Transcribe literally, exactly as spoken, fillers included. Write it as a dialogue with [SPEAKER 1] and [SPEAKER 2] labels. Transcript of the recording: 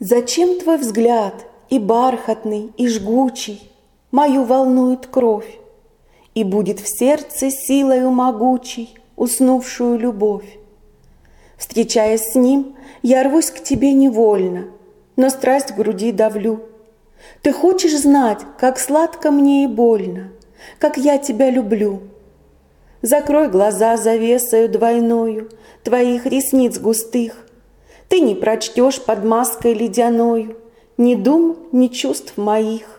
[SPEAKER 1] Зачем твой взгляд и бархатный, и жгучий мою волнует кровь, и будет в сердце силою могучей уснувшую любовь? Встречаясь с ним, я рвусь к тебе невольно, но страсть в груди давлю. Ты хочешь знать, как сладко мне и больно, как я тебя люблю. Закрой глаза завесою двойною твоих ресниц густых. Ты не прочтешь под маской ледяною ни дум, ни чувств моих.